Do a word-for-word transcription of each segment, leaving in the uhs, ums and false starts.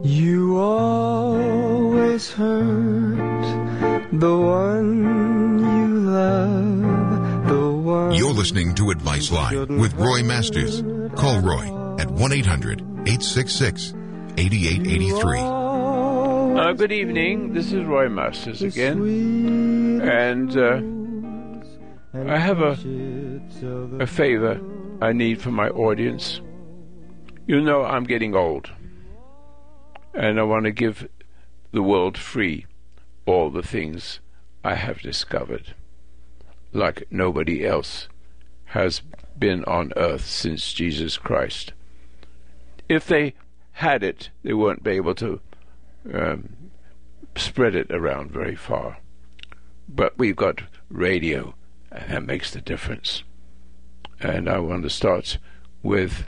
You always hurt the one you love, the one. You're listening to Advice Line with Roy Masters. Call Roy at one eight hundred eight six six eight eight eight three. Uh, good evening. This is Roy Masters again. And uh, I have a, a favor I need from my audience. You know I'm getting old, and I want to give the world free all the things I have discovered, like nobody else has been on earth since Jesus Christ. If they had it, they won't be able to um, spread it around very far. But we've got radio, and that makes the difference. And I want to start with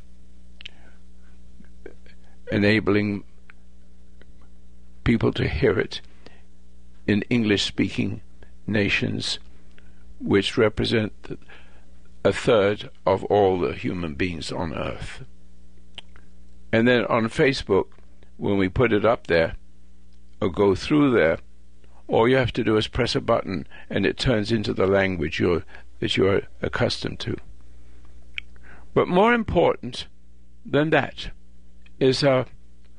enabling people to hear it in English-speaking nations, which represent a third of all the human beings on earth. And then on Facebook, when we put it up there, or go through there, all you have to do is press a button, and it turns into the language you're, that you're accustomed to. But more important than that is our,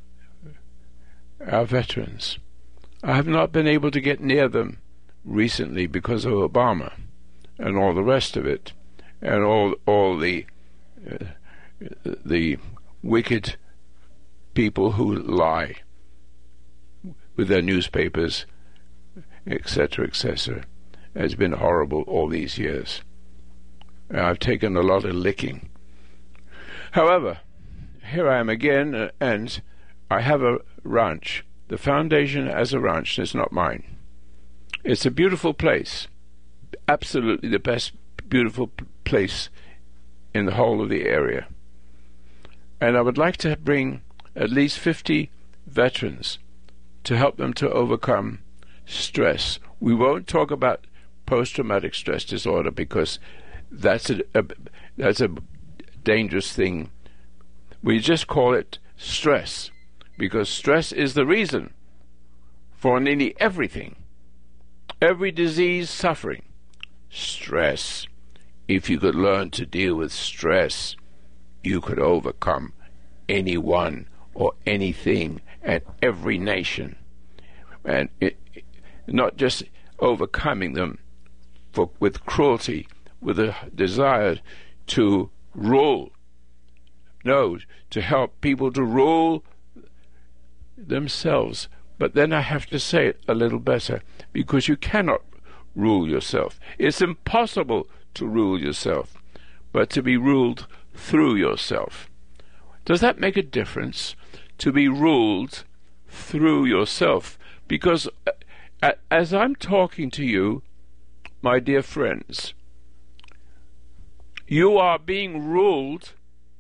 our veterans. I have not been able to get near them recently because of Obama and all the rest of it, and all all the uh, the wicked people who lie with their newspapers, et cetera, et cetera. It's been horrible all these years. I've taken a lot of licking. However, here I am again, uh, and I have a ranch. The foundation has a ranch. It's not mine. It's a beautiful place, absolutely the best beautiful p- place in the whole of the area. And I would like to bring at least fifty veterans to help them to overcome stress. We won't talk about post-traumatic stress disorder because that's a, a that's a dangerous thing. We just call it stress, because stress is the reason for nearly everything. Every disease, suffering. Stress. If you could learn to deal with stress, you could overcome anyone or anything and every nation. And it, it, not just overcoming them for, with cruelty, with a desire to rule. No, to help people to rule themselves. But then I have to say it a little better, because you cannot rule yourself. It's impossible to rule yourself, but to be ruled through yourself. Does that make a difference? To be ruled through yourself? Because uh, as I'm talking to you, my dear friends, you are being ruled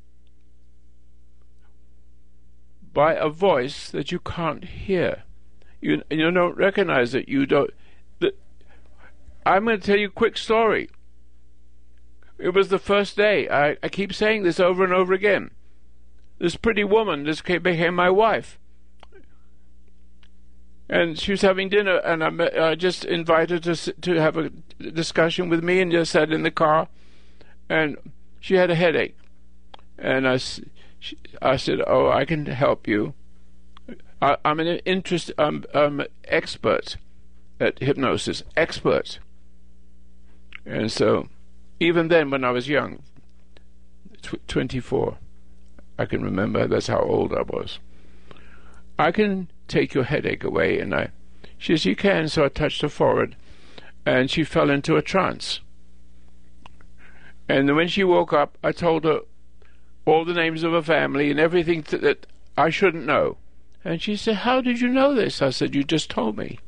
by a voice that you can't hear. You, you don't recognize it. You don't. The, I'm going to tell you a quick story. It was the first day. I, I keep saying this over and over again. This pretty woman, this became my wife. And she was having dinner, and I, I just invited her to, to have a discussion with me, and just sat in the car. And she had a headache. And I, she, I said, oh, I can help you. I, I'm an interest, I'm, I'm an expert at hypnosis, expert. And so, even then, when I was young, tw- twenty-four, I can remember, that's how old I was. I can take your headache away, and I, she says, you can, so I touched her forehead, and she fell into a trance. And when she woke up, I told her all the names of her family and everything th- that I shouldn't know. And she said, how did you know this? I said, you just told me.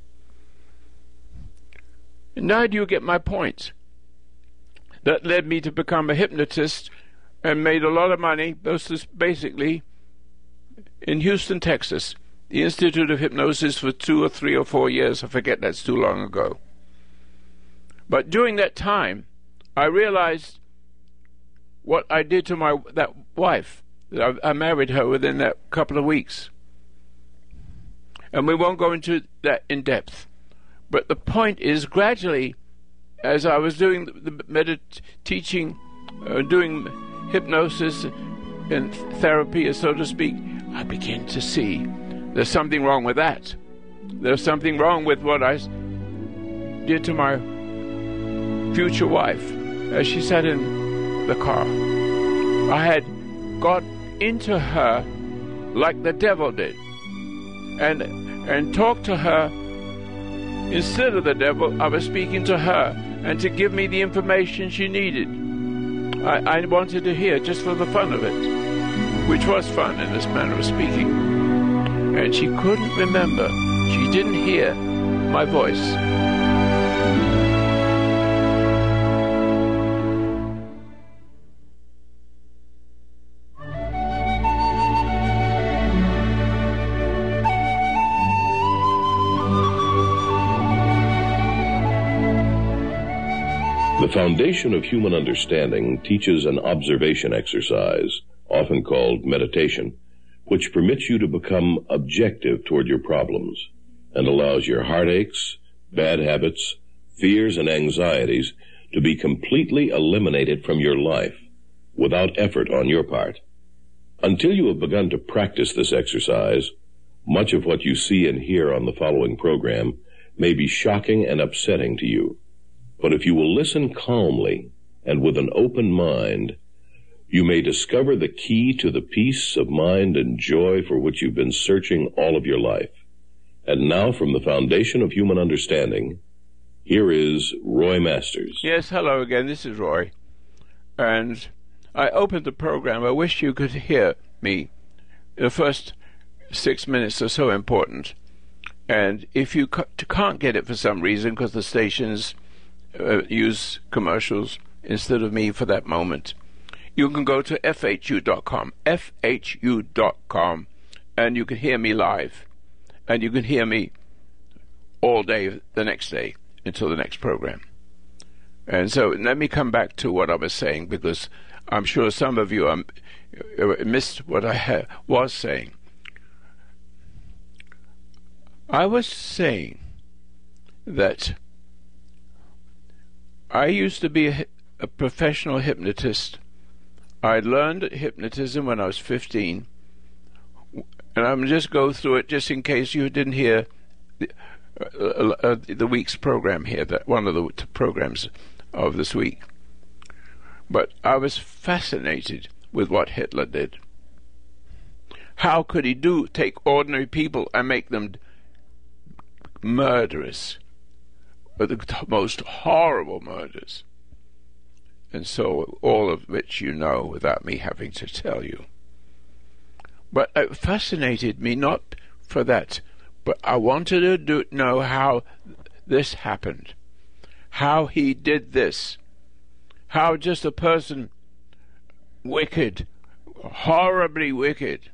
And now do you get my point? That led me to become a hypnotist and made a lot of money, basically, in Houston, Texas, the Institute of Hypnosis for two or three or four years. I forget, that's too long ago. But during that time, I realized what I did to my that wife. I, I married her within that couple of weeks. And we won't go into that in depth. But the point is, gradually, as I was doing the, the medit teaching, uh, doing hypnosis and therapy, so to speak, I began to see there's something wrong with that. There's something wrong with what I did to my future wife as she sat in the car. I had got into her like the devil did, and and talked to her instead of the devil. I was speaking to her, and to give me the information she needed. I, I wanted to hear just for the fun of it, which was fun in this manner of speaking. And she couldn't remember. She didn't hear my voice. The foundation of human understanding teaches an observation exercise, often called meditation, which permits you to become objective toward your problems and allows your heartaches, bad habits, fears, and anxieties to be completely eliminated from your life without effort on your part. Until you have begun to practice this exercise, much of what you see and hear on the following program may be shocking and upsetting to you. But if you will listen calmly and with an open mind, you may discover the key to the peace of mind and joy for which you've been searching all of your life. And now, from the foundation of human understanding, here is Roy Masters. Yes, hello again. This is Roy. And I opened the program. I wish you could hear me. The first six minutes are so important. And if you can't get it for some reason, because the stations uh, use commercials instead of me for that moment, you can go to F H U dot com, F H U dot com, and you can hear me live. And you can hear me all day the next day until the next program. And so let me come back to what I was saying, because I'm sure some of you um, missed what I ha- was saying. I was saying that I used to be a, a professional hypnotist. I learned hypnotism when I was fifteen, and I'm just go through it just in case you didn't hear the, uh, uh, the week's program here, that one of the t- programs of this week. But I was fascinated with what Hitler did. How could he do take ordinary people and make them murderous, the most horrible murders? And so all of which you know without me having to tell you. But it fascinated me not for that, but I wanted to do, know how this happened, how he did this, how just a person wicked, horribly wicked,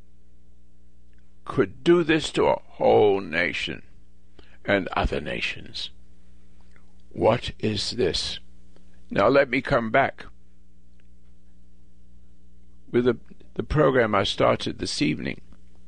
could do this to a whole nation and other nations. What is this? Now let me come back with the, the program I started this evening,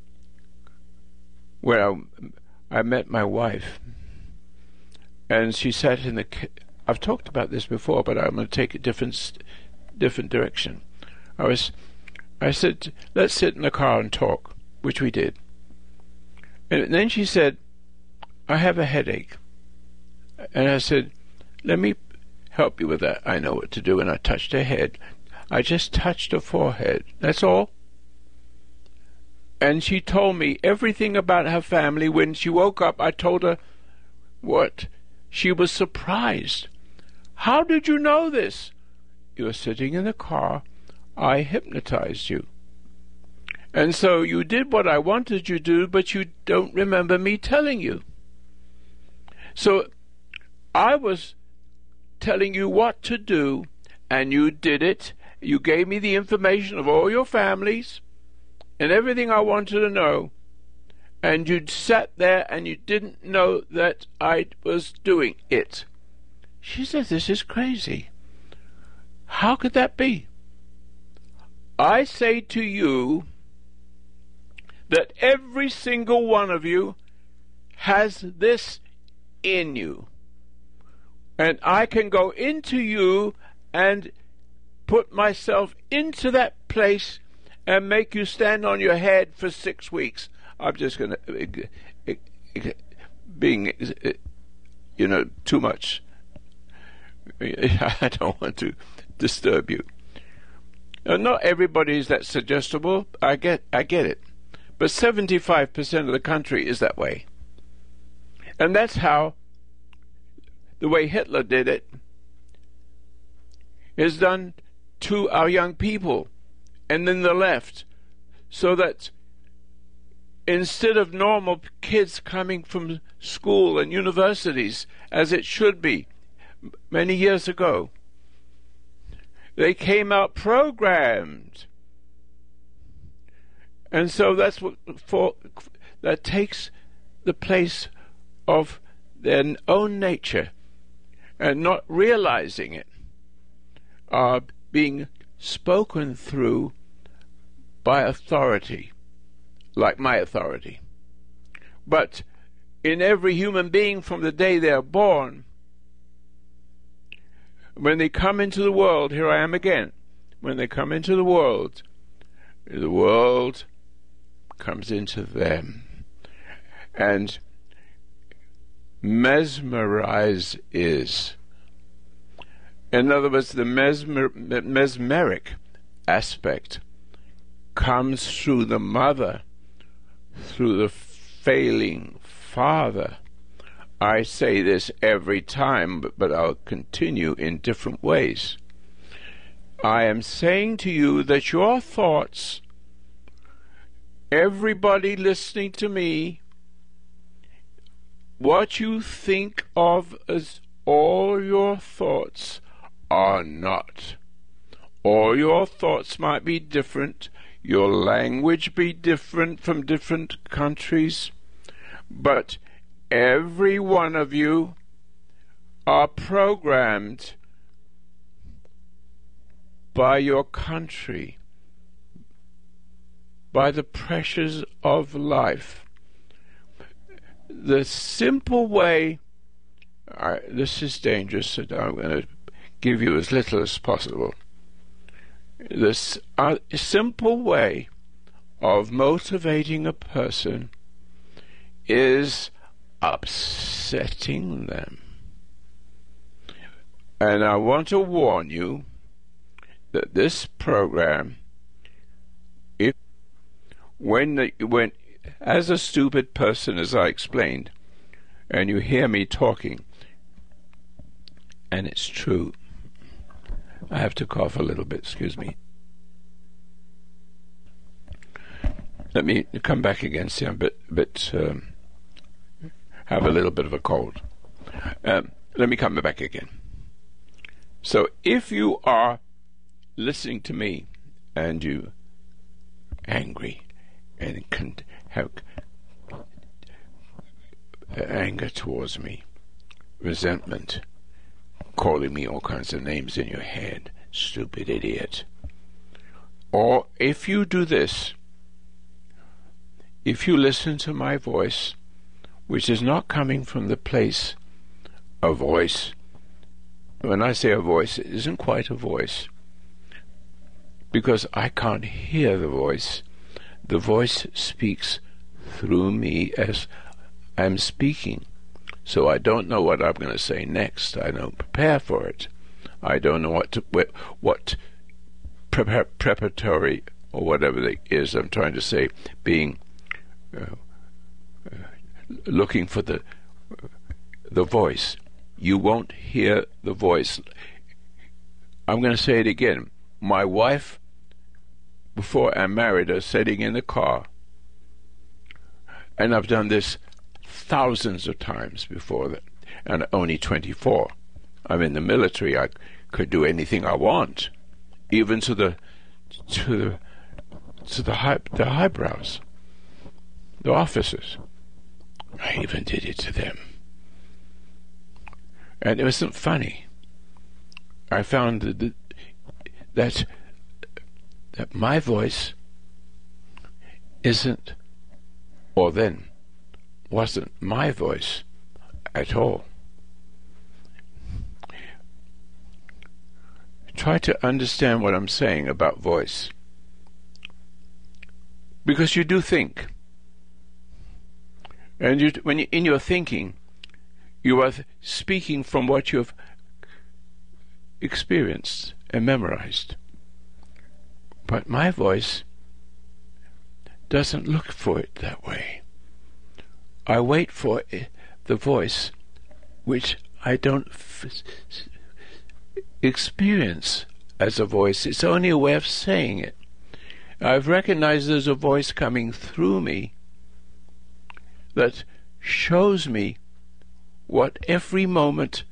where I, I met my wife, and she sat in the... I've talked about this before, but I'm going to take a different different direction. I was, I said, let's sit in the car and talk, which we did. And then she said, I have a headache. And I said, let me help you with that. I know what to do. And I touched her head. I just touched her forehead. That's all. And she told me everything about her family. When she woke up, I told her what? She was surprised. How did you know this? You were sitting in the car. I hypnotized you. And so you did what I wanted you to do, but you don't remember me telling you. So I was telling you what to do, and you did it. You gave me the information of all your families and everything I wanted to know, and you sat there and you didn't know that I was doing it. She said, this is crazy. How could that be? I say to you that every single one of you has this in you. And I can go into you and put myself into that place and make you stand on your head for six weeks. I'm just going to, being, you know, too much. I don't want to disturb you. Now, not everybody is that suggestible. I get, I get it. But seventy-five percent of the country is that way. And that's how the way Hitler did it is done to our young people and then the left, so that instead of normal kids coming from school and universities, as it should be many years ago, they came out programmed. And so that's what for that takes the place of their own nature, and not realizing it, are being spoken through by authority, like my authority. But in every human being from the day they are born, when they come into the world, here I am again, when they come into the world, the world comes into them and mesmerize is. In other words, the mesmer, mesmeric aspect comes through the mother, through the failing father. I say this every time, but, but I'll continue in different ways. I am saying to you that your thoughts, everybody listening to me, what you think of as all your thoughts are not. All your thoughts might be different, your language be different from different countries, but every one of you are programmed by your country, by the pressures of life. The simple way, I, this is dangerous, so I'm going to give you as little as possible. This uh, simple way of motivating a person is upsetting them. And I want to warn you that this program, if when the, when as a stupid person, as I explained, and you hear me talking, and it's true, I have to cough a little bit, excuse me. Let me come back again, see I'm a bit, bit um, have a little bit of a cold. Um, let me come back again. So if you are listening to me and you angry and can have anger towards me, resentment, calling me all kinds of names in your head, stupid idiot. Or if you do this, if you listen to my voice, which is not coming from the place of voice. When I say a voice, it isn't quite a voice, because I can't hear the voice. The voice speaks through me as I'm speaking. So I don't know what I'm going to say next. I don't prepare for it. I don't know what to, what pre- preparatory or whatever it is I'm trying to say, being uh, uh, looking for the uh, the voice. You won't hear the voice. I'm going to say it again. My wife, before I married her, sitting in the car, and I've done this thousands of times before that, and only twenty-four. I'm in the military. I could do anything I want, even to the to the to the high, the highbrows, the officers. I even did it to them, and it wasn't funny. I found that that that my voice isn't or then wasn't my voice at all. Try to understand what I'm saying about voice, because you do think, and you, when you, in your thinking, you are speaking from what you have experienced and memorized. But my voice doesn't look for it that way. I wait for it, the voice which I don't f- experience as a voice. It's only a way of saying it. I've recognized there's a voice coming through me that shows me what every moment,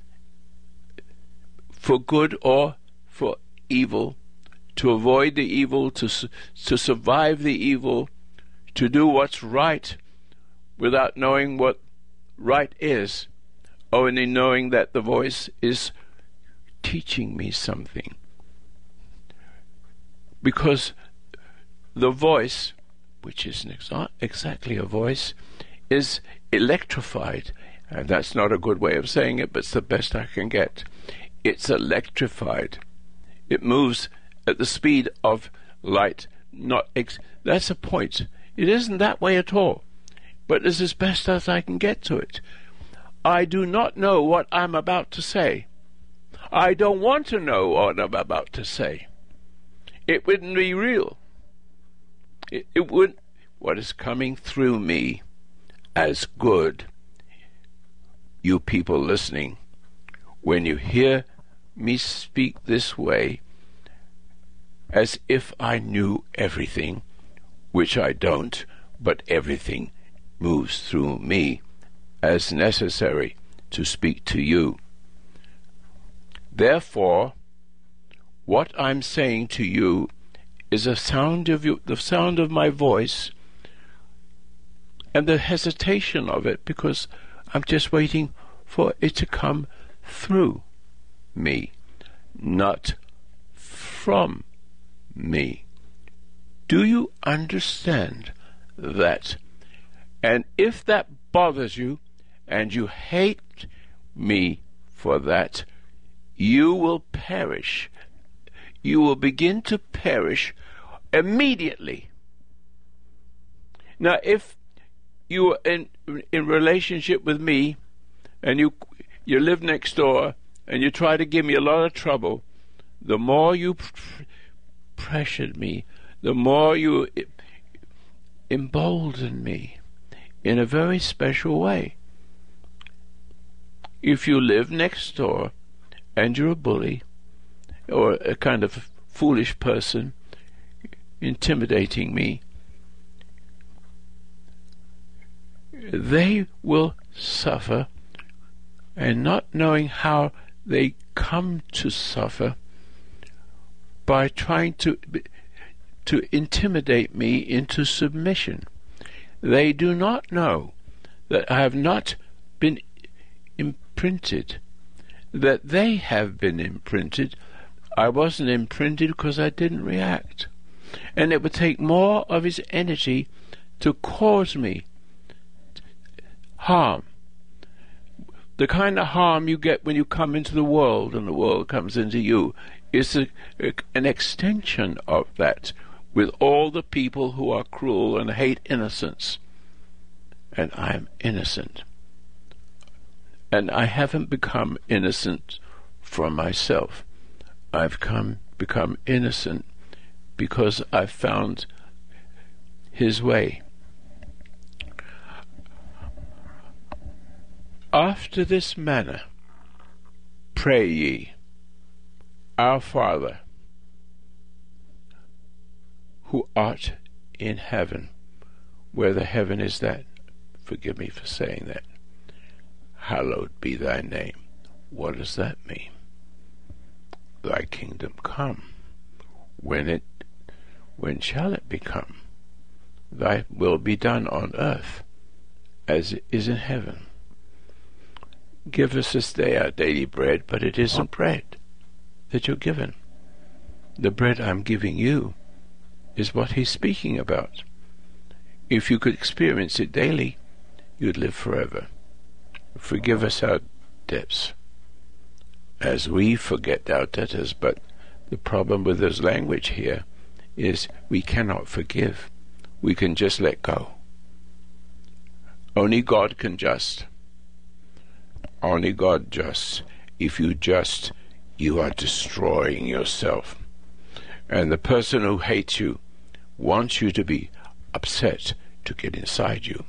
for good or for evil, to avoid the evil, to to survive the evil, to do what's right without knowing what right is, only knowing that the voice is teaching me something. Because the voice, which isn't exa- exactly a voice, is electrified. And that's not a good way of saying it, but it's the best I can get. It's electrified. It moves at the speed of light. Not ex- that's a point. It isn't that way at all, but it's as best as I can get to it. I do not know what I'm about to say. I don't want to know what I'm about to say. It wouldn't be real. It, it would. What is coming through me as good, you people listening, when you hear me speak this way, as if I knew everything, which I don't, but everything moves through me as necessary to speak to you. Therefore, what I'm saying to you is a sound of you, the sound of my voice, and the hesitation of it, because I'm just waiting for it to come through me, not from me. Do you understand that? And if that bothers you, and you hate me for that, you will perish. You will begin to perish immediately. Now, if you are in in relationship with me, and you you live next door, and you try to give me a lot of trouble, the more you pr- pressured me, the more you embolden me in a very special way. If you live next door and you're a bully or a kind of foolish person intimidating me, they will suffer, and not knowing how they come to suffer by trying to to intimidate me into submission. They do not know that I have not been imprinted, that they have been imprinted. I wasn't imprinted because I didn't react. And it would take more of his energy to cause me harm. The kind of harm you get when you come into the world and the world comes into you is a, a, an extension of that, with all the people who are cruel and hate innocence. And I am innocent. And I haven't become innocent from myself. I've come become innocent because I've found his way. After this manner pray ye, Our Father, who art in heaven. Where the heaven is that, forgive me for saying that, hallowed be thy name. What does that mean? Thy kingdom come. When it, when shall it become? Thy will be done on earth as it is in heaven. Give us this day our daily bread, but it isn't bread that you're given. The bread I'm giving you is what he's speaking about. If you could experience it daily, you'd live forever. Forgive us our debts, as we forget our debtors. But the problem with this language here is we cannot forgive. We can just let go. Only God can just. Only God just. If you just, you are destroying yourself. And the person who hates you wants you to be upset to get inside you.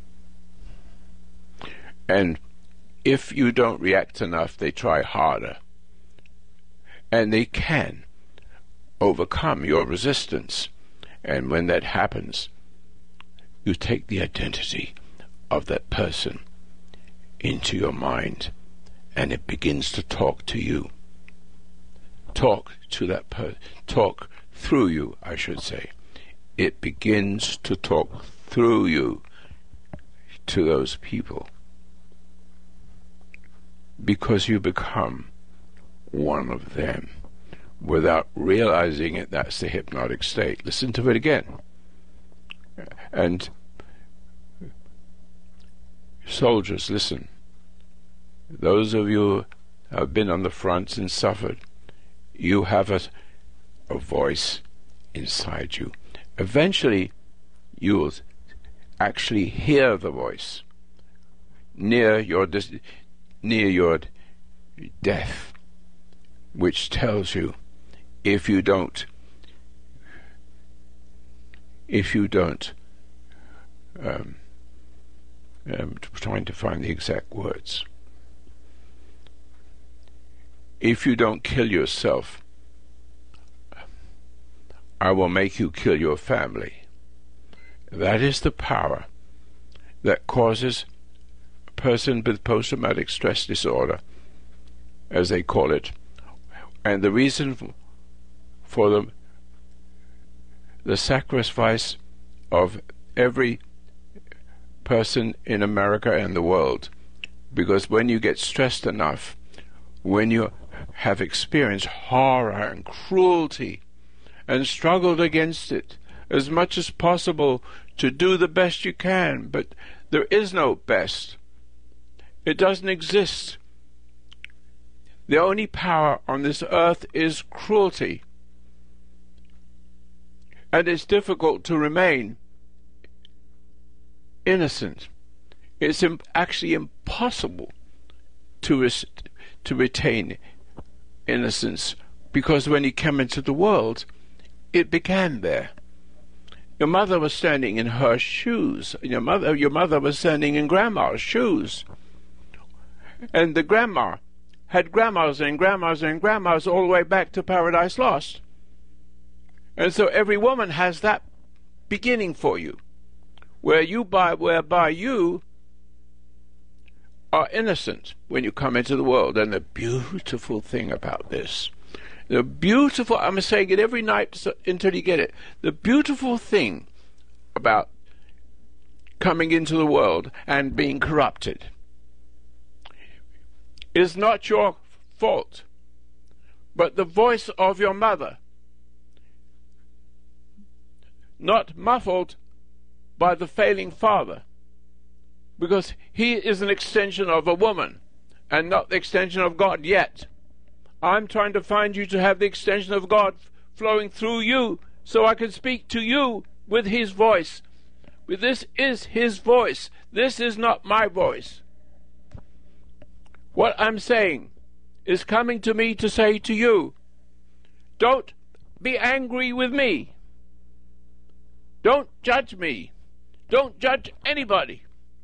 And if you don't react enough, they try harder. And they can overcome your resistance. And when that happens, you take the identity of that person into your mind, and it begins to talk to you. Talk to that person. Talk through you, I should say. It begins to talk through you to those people, because you become one of them without realizing it. That's the hypnotic state. Listen to it again. And soldiers, listen. Those of you who have been on the fronts and suffered, you have a, a voice inside you. Eventually, you will actually hear the voice near your dis- near your death, which tells you, if you don't, if you don't, um, I'm trying to find the exact words. If you don't kill yourself, I will make you kill your family. That is the power that causes a person with post-traumatic stress disorder, as they call it, and the reason for the, the sacrifice of every person in America and the world. Because when you get stressed enough, when you have experienced horror and cruelty and struggled against it as much as possible to do the best you can, but there is no best. It doesn't exist. The only power on this earth is cruelty. And it's difficult to remain innocent. It's im- actually impossible to res- to retain innocence, because when you come into the world, it began there. Your mother was standing in her shoes. Your mother, your mother was standing in grandma's shoes, and the grandma had grandmas and grandmas and grandmas all the way back to Paradise Lost. And so every woman has that beginning for you, where you by whereby you are innocent when you come into the world. And the beautiful thing about this, the beautiful, I'm saying it every night so, until you get it, the beautiful thing about coming into the world and being corrupted is not your fault, but the voice of your mother, not muffled by the failing father, because he is an extension of a woman and not the extension of God yet. I'm trying to find you to have the extension of God flowing through you, so I can speak to you with his voice. But this is his voice. This is not my voice. What I'm saying is coming to me to say to you, don't be angry with me. Don't judge me. Don't judge anybody.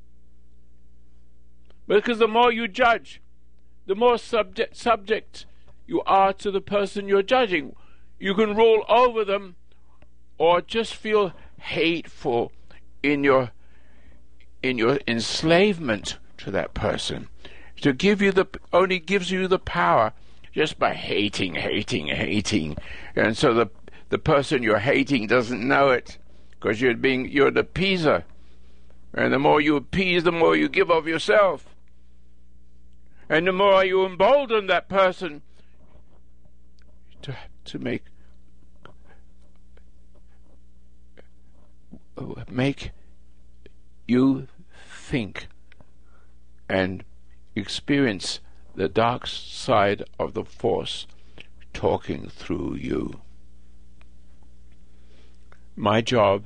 Because the more you judge, the more subject, subject you are to the person you're judging. You can rule over them or just feel hateful in your in your enslavement to that person. To give you the only gives you the power just by hating, hating, hating. And so the the person you're hating doesn't know it, because you're being you're the appeaser. And the more you appease, the more you give of yourself. And the more you embolden that person to to make make you think and experience the dark side of the Force talking through you. My job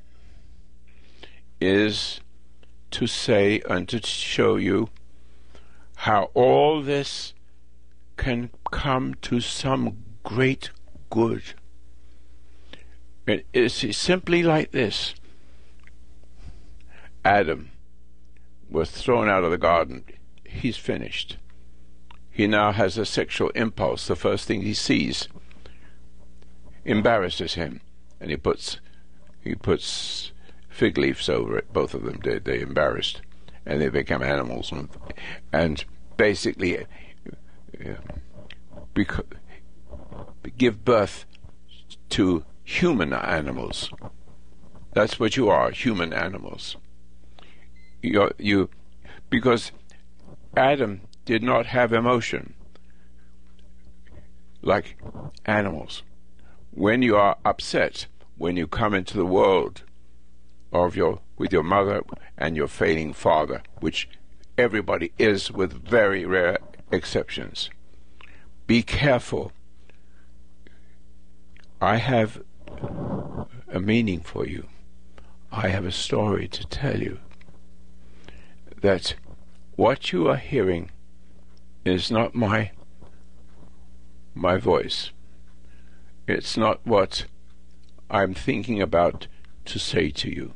is to say and to show you how all this can come to some great good. It is simply like this. Adam was thrown out of the garden. He's finished. He now has a sexual impulse. The first thing he sees embarrasses him, and he puts he puts fig leaves over it. Both of them did. They embarrassed, and they become animals, and, and basically uh, bec- give birth to human animals. That's what you are, human animals. You're, you, because Adam did not have emotion like animals. When you are upset, when you come into the world of your with your mother and your failing father, which everybody is with very rare exceptions, be careful. I have a meaning for you. I have a story to tell you. That what you are hearing is not my my voice. It's not what I'm thinking about to say to you.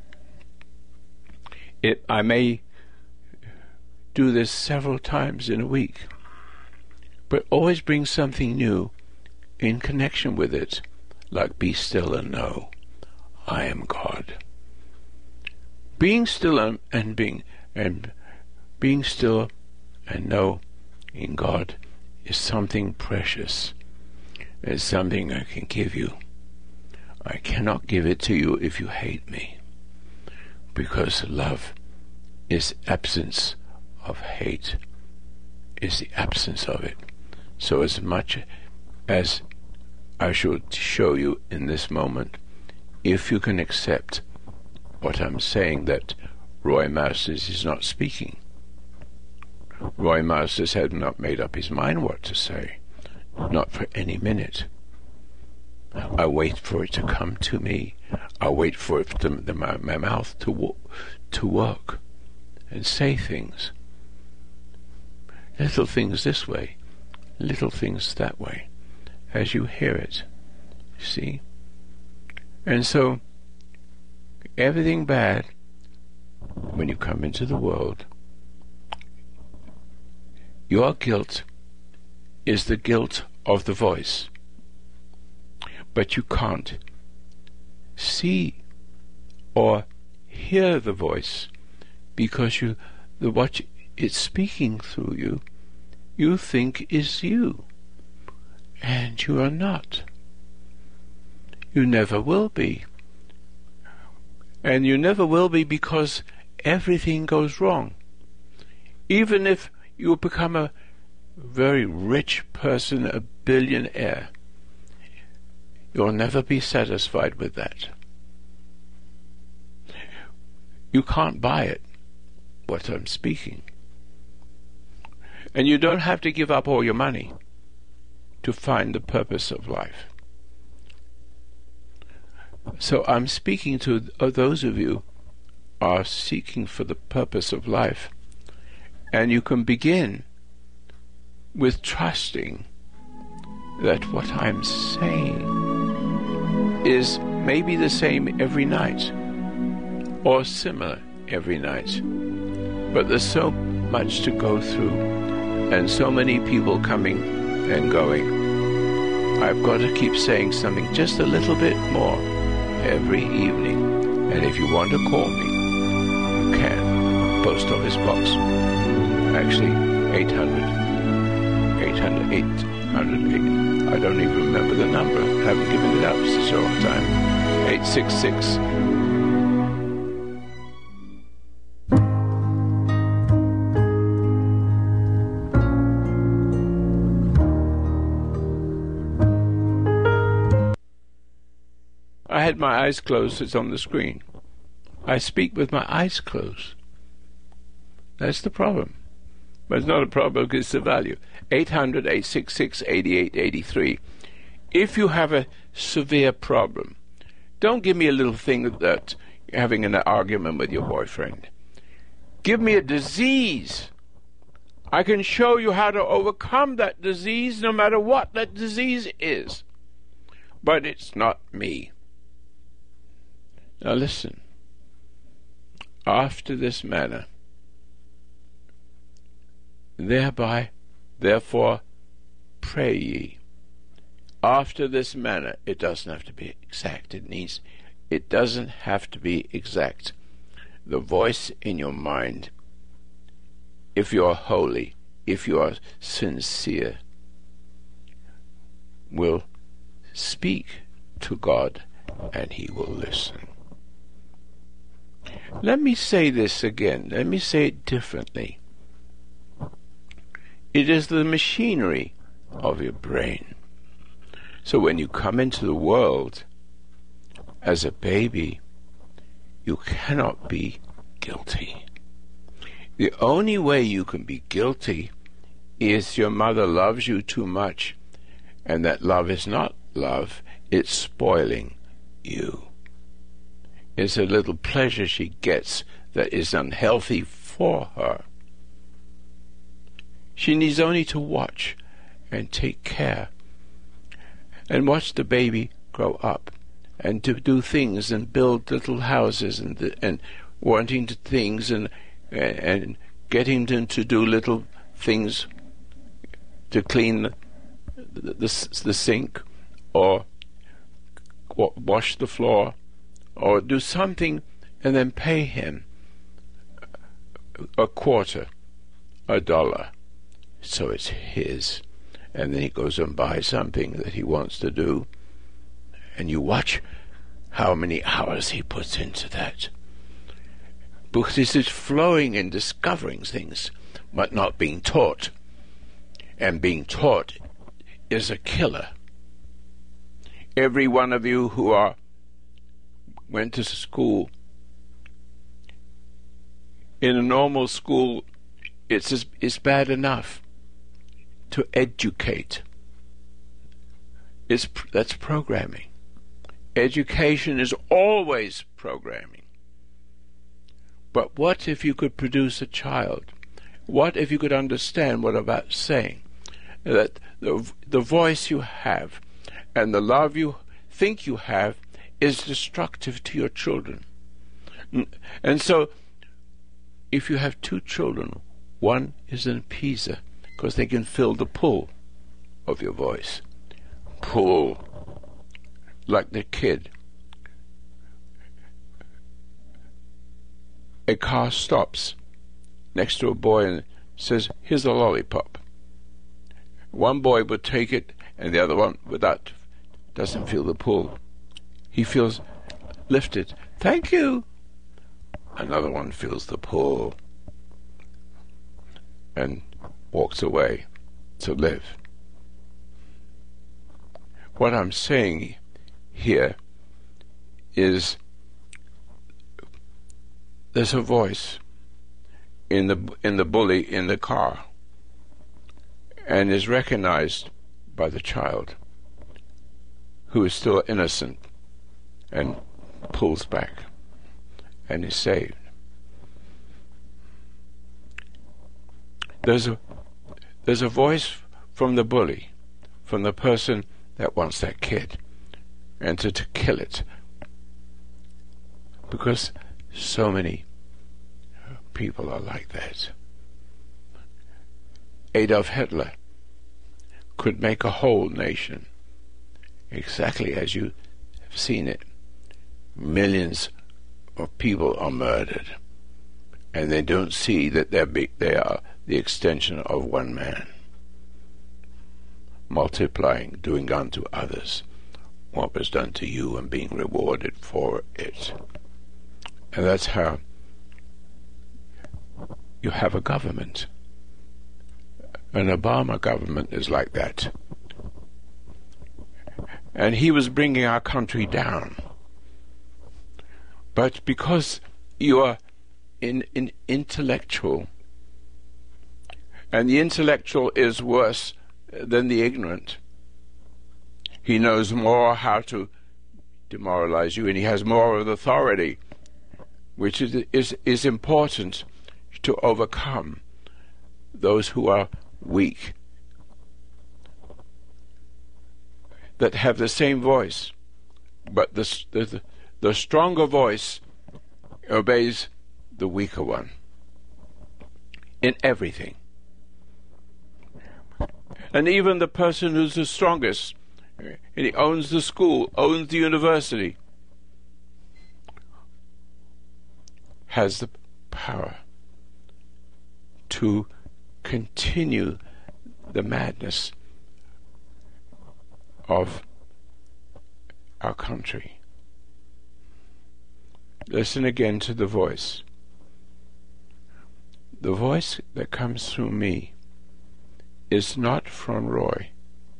It, I may do this several times in a week, but always bring something new in connection with it, like be still and know I am God. Being still and, and being and being still and know in God is something precious. It's something I can give you. I cannot give it to you if you hate me, because love is absence of hate, is the absence of it. So as much as I should show you in this moment, if you can accept what I'm saying, that Roy Masters is not speaking. Roy Masters had not made up his mind what to say, not for any minute. I wait for it to come to me. I wait for it to, the, my, my mouth to wo- to work and say things. Little things this way, little things that way, as you hear it. You see? And so, everything bad, when you come into the world, your guilt is the guilt of the voice. But you can't see or hear the voice because you, the what it's speaking through you, you think is you, and you are not. You never will be. And you never will be because everything goes wrong. Even if you become a very rich person, a billionaire, you'll never be satisfied with that. You can't buy it, what I'm speaking. And you don't have to give up all your money to find the purpose of life. So I'm speaking to those of you who are seeking for the purpose of life. And you can begin with trusting that what I'm saying is maybe the same every night or similar every night. But there's so much to go through and so many people coming and going. I've got to keep saying something just a little bit more every evening. And if you want to call me, you can. Post office box. Actually, eight hundred. eight hundred, eight hundred, eight. I don't even remember the number. I haven't given it out for such a long time. eight six six. I had my eyes closed. It's on the screen. I speak with my eyes closed. That's the problem. But it's not a problem because it's a value. eight hundred, eight six six, eight eight eight three. If you have a severe problem, don't give me a little thing that you're having an argument with your boyfriend. Give me a disease. I can show you how to overcome that disease no matter what that disease is. But it's not me. Now listen. After this manner, thereby, therefore, pray ye. After this manner, it doesn't have to be exact. It needs, it doesn't have to be exact. The voice in your mind, if you are holy, if you are sincere, will speak to God and he will listen. Let me say this again. Let me say it differently. It is the machinery of your brain. So when you come into the world as a baby, you cannot be guilty. The only way you can be guilty is your mother loves you too much, and that love is not love, it's spoiling you. It's a little pleasure she gets that is unhealthy for her. She needs only to watch and take care and watch the baby grow up and to do things and build little houses and and wanting to things and and getting them to do little things to clean the, the, the sink or wash the floor or do something and then pay him a quarter, a dollar, so it's his. And then he goes and buys something that he wants to do, and you watch how many hours he puts into that. Because this is flowing and discovering things, but not being taught. And being taught is a killer. Every one of you who are went to school, in a normal school, it's it's bad enough to educate. It's, that's programming. Education is always programming. But what if you could produce a child? What if you could understand what I'm about saying? That the, the voice you have and the love you think you have is destructive to your children. And so, if you have two children, one is an appeaser, because they can feel the pull of your voice. Pull. Like the kid. A car stops next to a boy and says, "Here's a lollipop." One boy would take it, and the other one, without, doesn't feel the pull. He feels lifted. "Thank you." Another one feels the pull and walks away to live. What I'm saying here is there's a voice in the in the bully in the car and is recognized by the child who is still innocent and pulls back and is saved. There's a there's a voice from the bully, from the person that wants that kid, and to, to kill it. Because so many people are like that. Adolf Hitler could make a whole nation exactly as you have seen it. Millions of people are murdered, and they don't see that they're be, they are the extension of one man, multiplying, doing unto others what was done to you and being rewarded for it. And that's how you have a government. An Obama government is like that. And he was bringing our country down. But because you are in, in intellectual, and the intellectual is worse than the ignorant. He knows more how to demoralize you, and he has more of the authority, which is, is, is important to overcome those who are weak, that have the same voice, but the, the, the stronger voice obeys the weaker one in everything. And even the person who's the strongest, and he owns the school, owns the university, has the power to continue the madness of our country. Listen again to the voice. The voice that comes through me is not from Roy.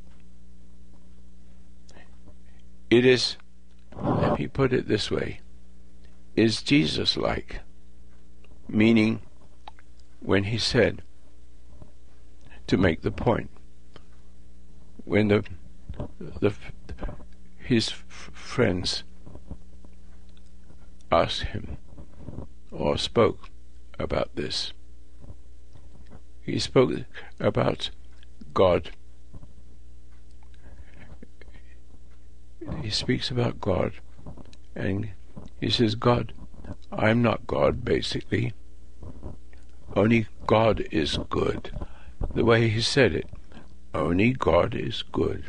It is, let me put it this way, is Jesus-like, meaning when he said, to make the point, when the, the his f- friends asked him or spoke about this, he spoke about God. He speaks about God, and he says, God, I'm not God, basically. Only God is good. The way he said it, only God is good.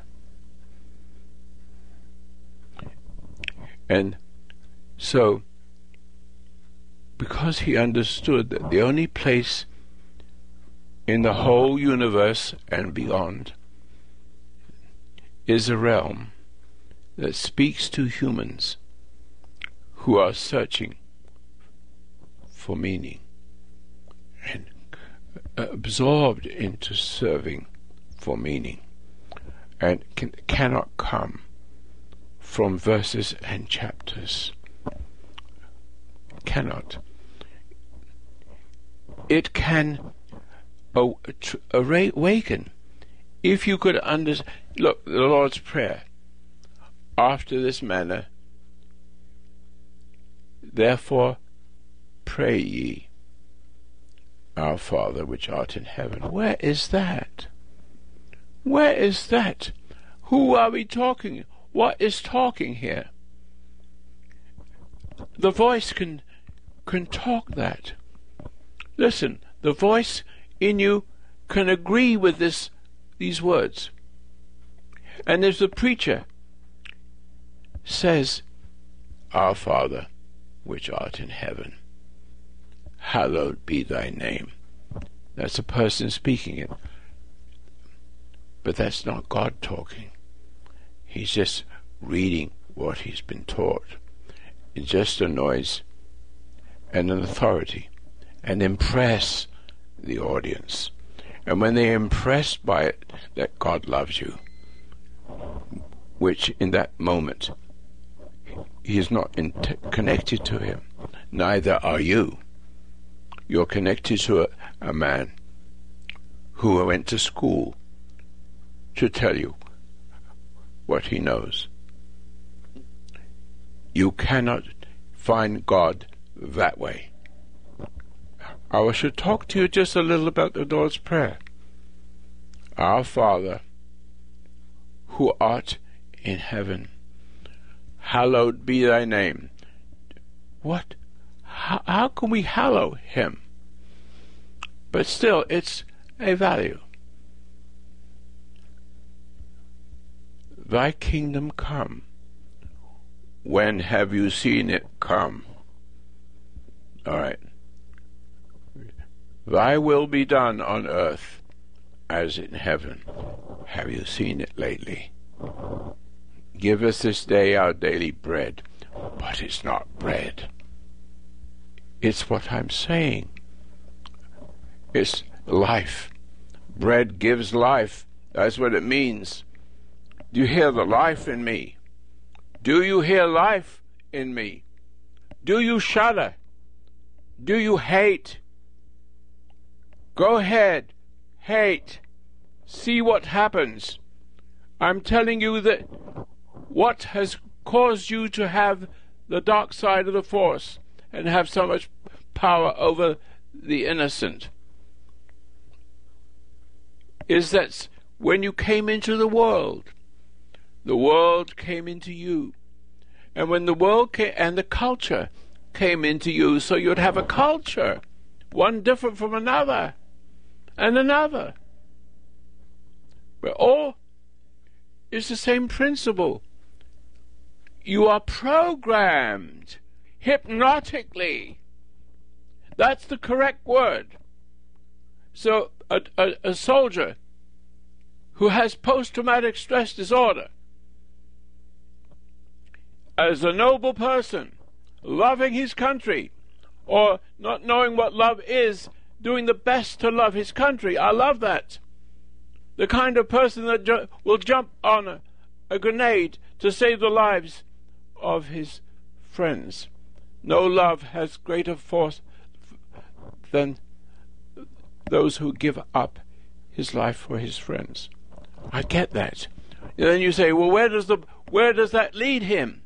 And so, because he understood that the only place in the whole universe and beyond is a realm that speaks to humans who are searching for meaning and absorbed into serving for meaning, and can, cannot come from verses and chapters. Cannot. It can awaken. If you could understand, look, the Lord's Prayer, after this manner, therefore pray ye, our Father which art in heaven. Where is that? Where is that? Who are we talking? What is talking here? The voice can can talk that. Listen, the voice in you can agree with this these words. And as the preacher says, Our Father which art in heaven, hallowed be thy name. That's a person speaking it. But that's not God talking. He's just reading what he's been taught. It's just a noise and an authority, and impress the audience. And when they're impressed by it, that God loves you, which in that moment he is not in t- connected to him, neither are you. You're connected to a, a man who went to school to tell you what he knows. You cannot find God that way. I should talk to you just a little about the Lord's Prayer. Our Father, who art in heaven, hallowed be thy name. What? How, how can we hallow him? But still, it's a value. Thy kingdom come. When have you seen it come? All right. Thy will be done on earth as in heaven. Have you seen it lately? Give us this day our daily bread. But it's not bread. It's what I'm saying. It's life. Bread gives life. That's what it means. Do you hear the life in me? Do you hear life in me? Do you shudder Do you hate? Go ahead, hate. See what happens. I'm telling you that what has caused you to have the dark side of the Force and have so much power over the innocent is that when you came into the world, the world came into you. And when the world came, and the culture came into you, so you'd have a culture, one different from another, and another. But all is the same principle. You are programmed hypnotically. That's the correct word. So a, a, a soldier who has post-traumatic stress disorder, as a noble person, loving his country, or not knowing what love is, doing the best to love his country. I love that. The kind of person that ju- will jump on a, a grenade to save the lives of his friends. No love has greater force f- than those who give up his life for his friends. I get that. And then you say, well, where does the where does that lead him?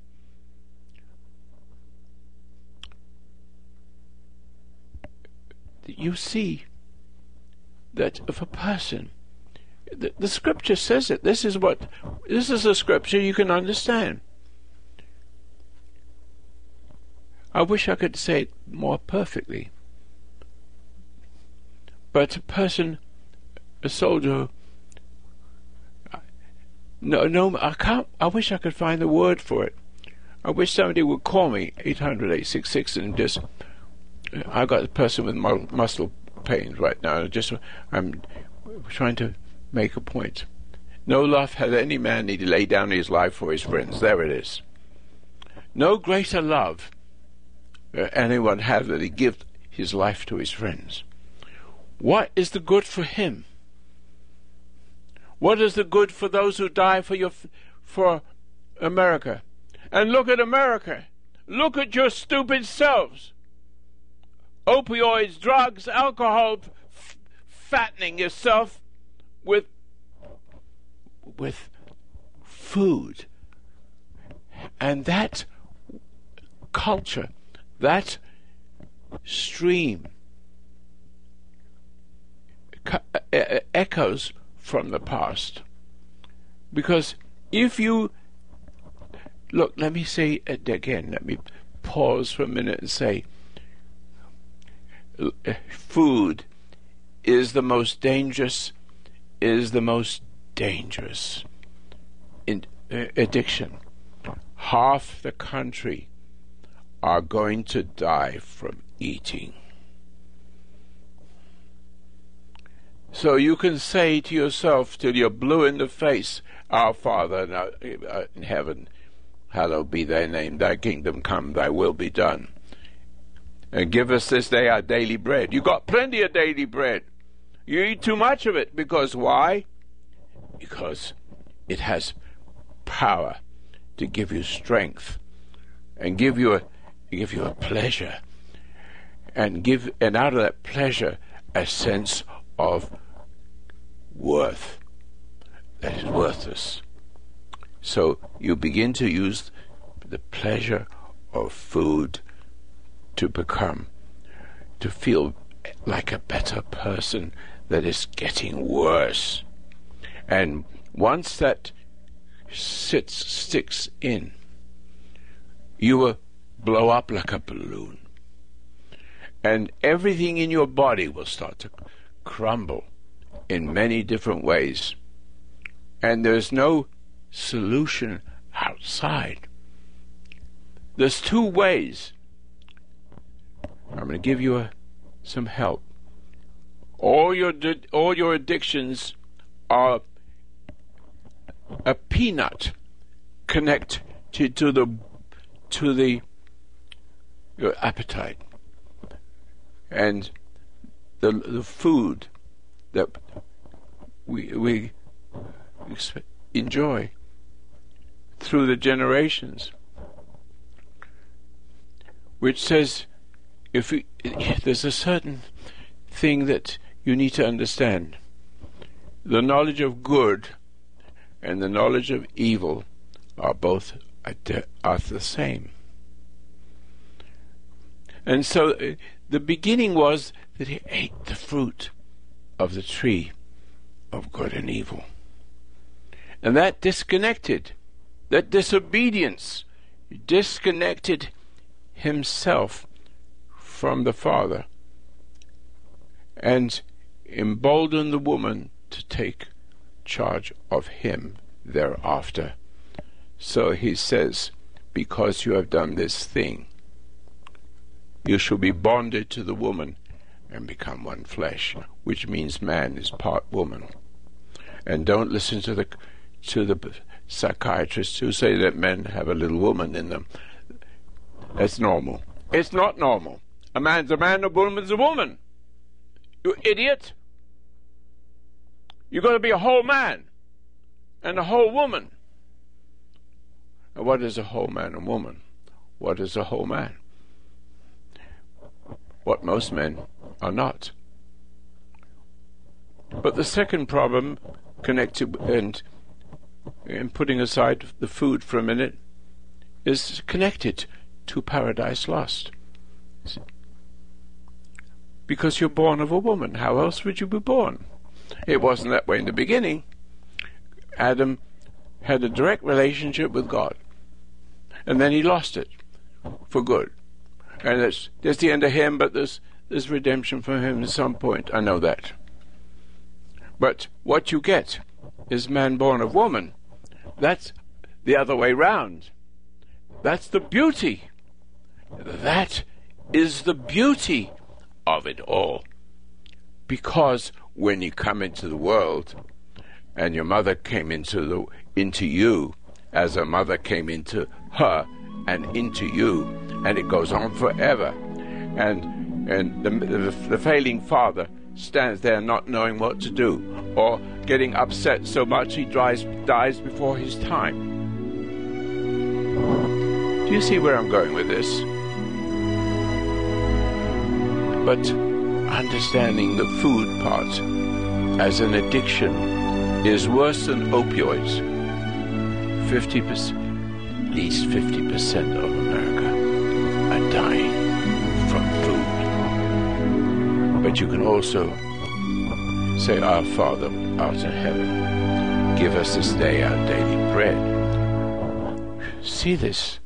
You see that if a person, the, the scripture says it, this is what, this is a scripture you can understand. I wish I could say it more perfectly. But a person, a soldier, no, no, I can't, I wish I could find the word for it. I wish somebody would call me, eight hundred, eight six six, and just, I've got a person with mu- muscle pains right now. Just I'm trying to make a point. No love has any man need to lay down his life for his friends. There it is. No greater love uh, anyone has than he give his life to his friends. What is the good for him? What is the good for those who die for your for America? And look at America. Look at your stupid selves. Opioids, drugs, alcohol, f- fattening yourself with with food. And that culture, that stream co- echoes from the past. Because if you look, let me say it again, let me pause for a minute and say, food is the most dangerous, is the most dangerous in, uh, addiction. Half the country are going to die from eating. So you can say to yourself till you're blue in the face, Our Father in heaven, hallowed be thy name, thy kingdom come, thy will be done. And give us this day our daily bread. You got plenty of daily bread. You eat too much of it. Because why? Because it has power to give you strength and give you a give you a pleasure. And give and out of that pleasure a sense of worth that is worthless. So you begin to use the pleasure of food to become, to feel like a better person that is getting worse. And once that sits, sticks in, you will blow up like a balloon. And everything in your body will start to crumble in many different ways. And there's no solution outside. There's two ways. I'm going to give you a, some help. All your all your addictions are a peanut connected to the to the your appetite and the the food that we we enjoy through the generations, which says, if we there's a certain thing that you need to understand. The knowledge of good and the knowledge of evil are both are the same. And so uh, the beginning was that he ate the fruit of the tree of good and evil. And that disconnected, that disobedience disconnected himself from the Father and emboldened the woman to take charge of him thereafter. So he says, because you have done this thing, you shall be bonded to the woman and become one flesh, which means man is part woman. And don't listen to the to the psychiatrists who say that men have a little woman in them. That's normal. It's not normal. A man's a man, a woman's a woman. You idiot. You've got to be a whole man and a whole woman. And what is a whole man and woman? What is a whole man? What most men are not. But the second problem, connected and, and putting aside the food for a minute, is connected to Paradise Lost. Because you're born of a woman. How else would you be born? It wasn't that way in the beginning. Adam had a direct relationship with God, and then he lost it for good. And that's, that's the end of him, but there's, there's redemption for him at some point. I know that. But what you get is man born of woman. That's the other way round. That's the beauty. That is the beauty of it all. Because when you come into the world, and your mother came into the into you, as a mother came into her and into you, and it goes on forever. And and the, the, the failing father stands there not knowing what to do, or getting upset so much he dies, dies before his time. Do you see where I'm going with this? But understanding the food part as an addiction is worse than opioids. fifty percent, at least fifty percent of America are dying from food. But you can also say, Our Father, art in heaven, give us this day our daily bread. See this.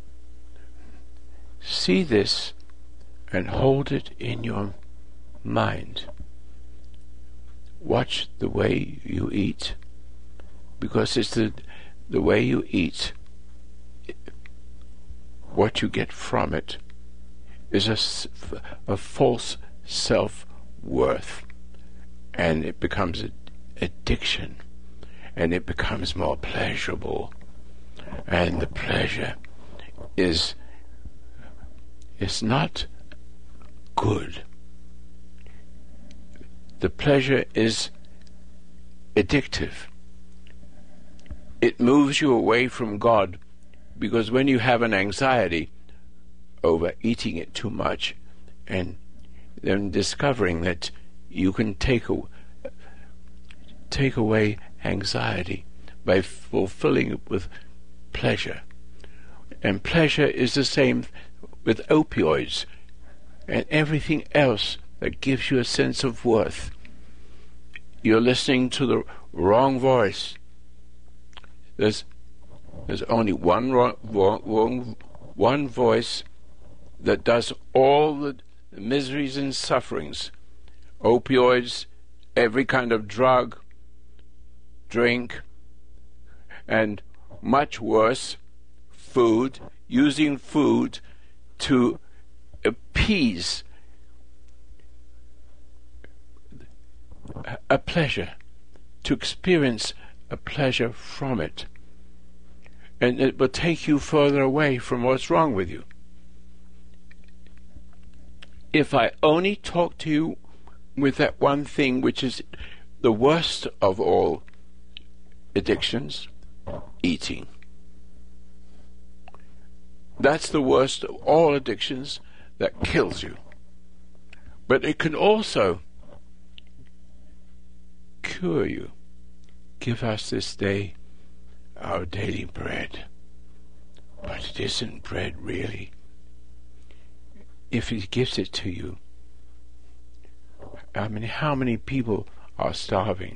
See this and hold it in your mind. Watch the way you eat, because it's the the way you eat, what you get from it is a, a false self-worth, and it becomes an addiction, and it becomes more pleasurable, and the pleasure is is not good. The pleasure is addictive. It moves you away from God, because when you have an anxiety over eating it too much, and then discovering that you can take a, take away anxiety by fulfilling it with pleasure. And pleasure is the same with opioids and everything else that gives you a sense of worth. You're listening to the wrong voice. There's there's only one wrong, wrong, one voice that does all the miseries and sufferings. Opioids, every kind of drug, drink, and much worse, food, using food to appease a pleasure, to experience a pleasure from it. And it will take you further away from what's wrong with you. If I only talk to you with that one thing, which is the worst of all addictions, eating. That's the worst of all addictions that kills you. But it can also cure you. Give us this day our daily bread. But it isn't bread, really. If he gives it to you, I mean, how many people are starving?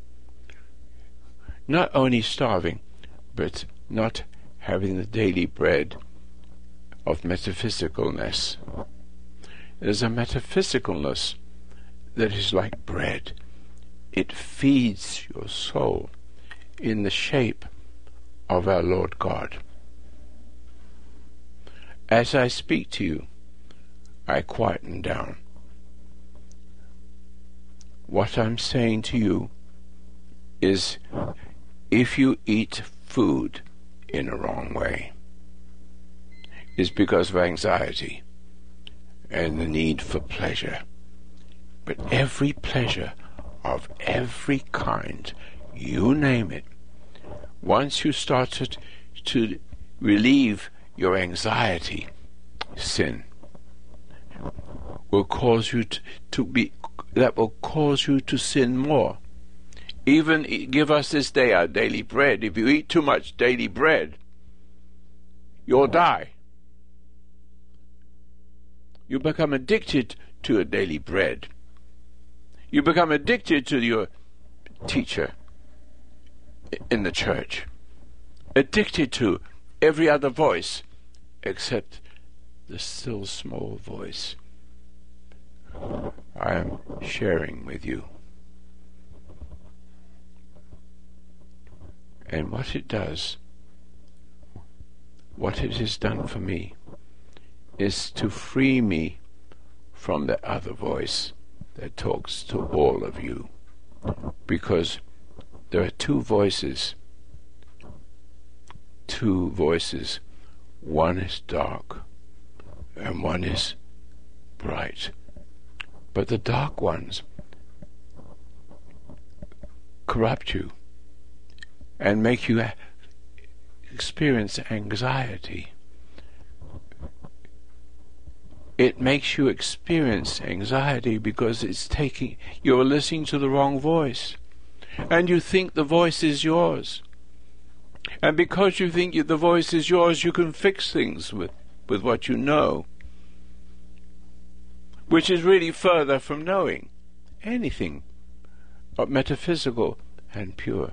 Not only starving, but not having the daily bread of metaphysicalness. There's a metaphysicalness that is like bread. It feeds your soul in the shape of our Lord God. As I speak to you, I quieten down. What I'm saying to you is, if you eat food in a wrong way, it's because of anxiety and the need for pleasure. But every pleasure of every kind, you name it, once you start to, to relieve your anxiety, sin will cause you to, to be, that will cause you to sin more. Even give us this day our daily bread. If you eat too much daily bread, you'll die. You become addicted to a daily bread. You become addicted to your teacher in the church. Addicted to every other voice except the still small voice I am sharing with you. And what it does, what it has done for me, is to free me from the other voice that talks to all of you. Because there are two voices. Two voices. One is dark and one is bright. But the dark ones corrupt you and make you experience anxiety. It makes you experience anxiety because it's taking, you're listening to the wrong voice. And you think the voice is yours. And because you think the voice is yours, you can fix things with, with what you know. Which is really further from knowing anything but metaphysical and pure.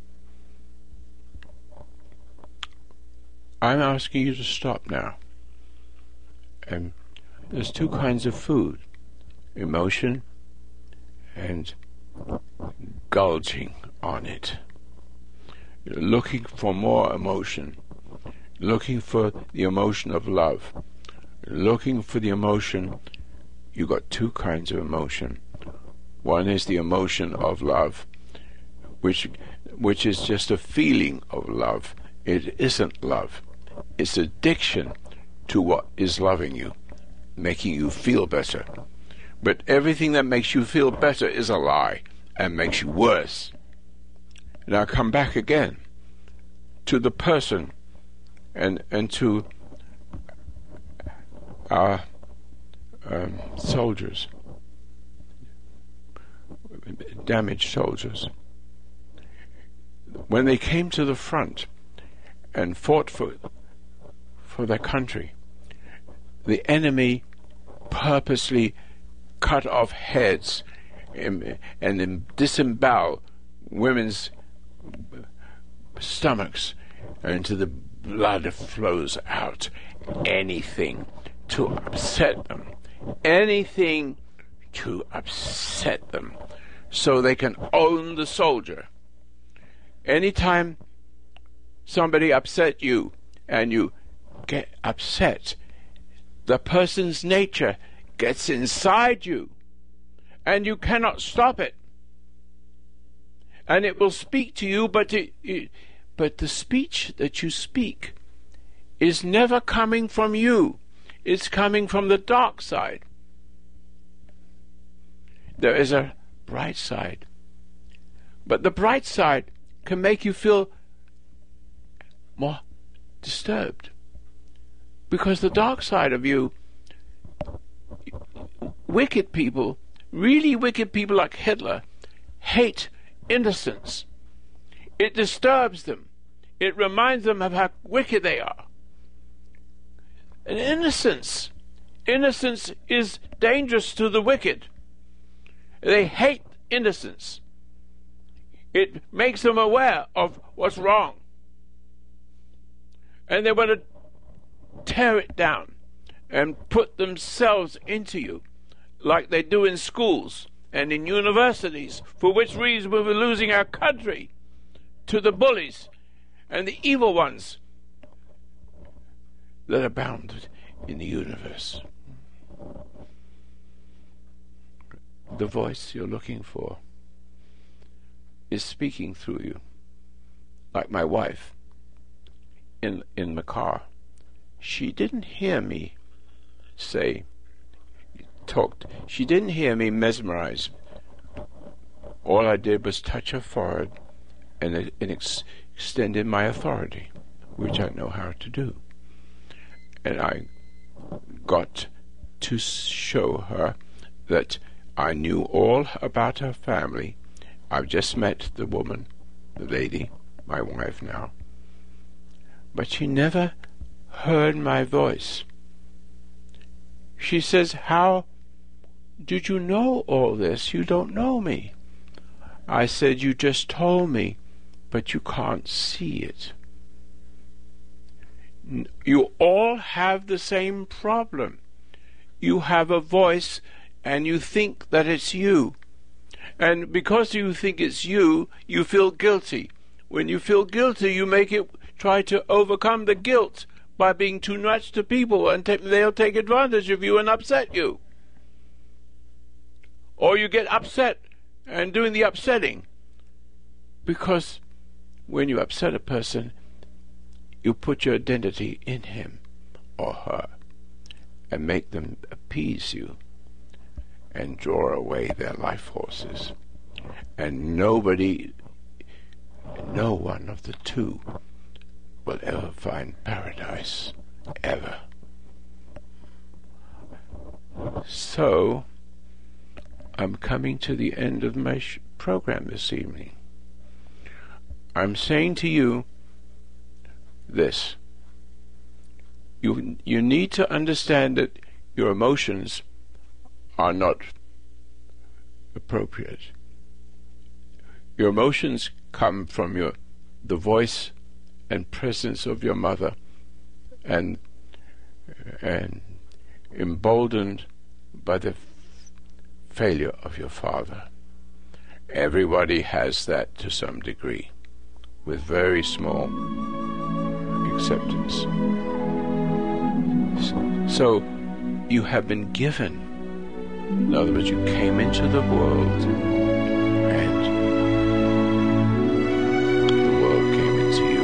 I'm asking you to stop now. And there's two kinds of food, emotion and gulging on it. You're looking for more emotion, looking for the emotion of love, looking for the emotion. You got two kinds of emotion. One is the emotion of love, which which is just a feeling of love. It isn't love. It's addiction to what is loving you, making you feel better. But everything that makes you feel better is a lie and makes you worse. Now come back again to the person and and to our um, soldiers, damaged soldiers. When they came to the front and fought for for their country, the enemy purposely cut off heads and, and disembowel women's stomachs until the blood flows out. Anything to upset them. Anything to upset them so they can own the soldier. Anytime somebody upset you and you get upset, the person's nature gets inside you and you cannot stop it. And it will speak to you, but it, it, but the speech that you speak is never coming from you. It's coming from the dark side. There is a bright side. But the bright side can make you feel more disturbed. Because the dark side of you wicked people, really wicked people like Hitler, hate innocence. It disturbs them. It reminds them of how wicked they are. And innocence, innocence is dangerous to the wicked. They hate innocence. It makes them aware of what's wrong. And they want to tear it down and put themselves into you, like they do in schools and in universities, for which reason we were losing our country to the bullies and the evil ones that abound in the universe. The voice you're looking for is speaking through you, like my wife in in the car. She didn't hear me say, talked. She didn't hear me mesmerize. All I did was touch her forehead and, it, and ex- extended my authority, which I know how to do. And I got to show her that I knew all about her family. I've just met the woman, the lady, my wife now. But she never heard my voice. She says, "How did you know all this? You don't know me." I said, "You just told me, but you can't see it." You all have the same problem. You have a voice and you think that it's you. And because you think it's you, you feel guilty. When you feel guilty, you make it try to overcome the guilt by being too much to people, and t- they'll take advantage of you and upset you. Or you get upset and doing the upsetting. Because when you upset a person, you put your identity in him or her and make them appease you and draw away their life forces. And nobody, no one of the two will ever find paradise, ever. So, I'm coming to the end of my sh- program this evening. I'm saying to you this. You, you need to understand that your emotions are not appropriate. Your emotions come from your the voice and presence of your mother, and and emboldened by the f- failure of your father. Everybody has that to some degree, with very small acceptance. So you have been given. In other words, you came into the world and the world came into you,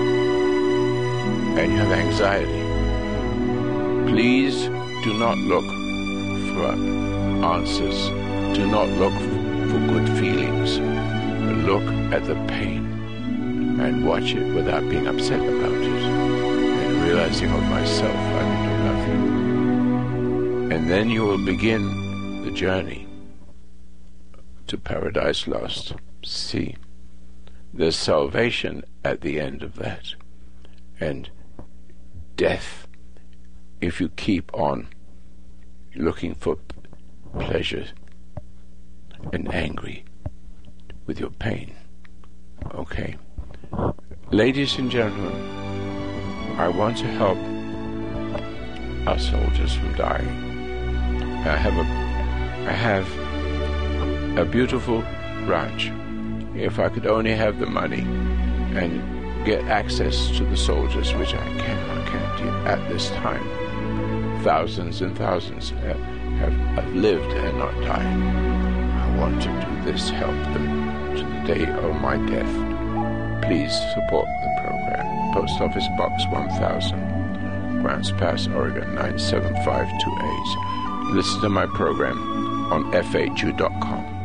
and you have anxiety. Please do not look for answers. Do not look for good feelings. But look at the pain and watch it without being upset about it, and realizing of myself I can do nothing. And then you will begin the journey to Paradise Lost. See, there's salvation at the end of that, and death if you keep on looking for p- pleasure and angry with your pain. Okay? Ladies and gentlemen, I want to help our soldiers from dying. I have a I have a beautiful ranch. If I could only have the money and get access to the soldiers, which I cannot can't yet at this time. Thousands and thousands have, have, have lived and not died. I want to do this, help them to the day of my death. Please support the program. Post Office Box one thousand, Grants Pass, Oregon nine seven five two eight. Listen to my program on F A Q dot com.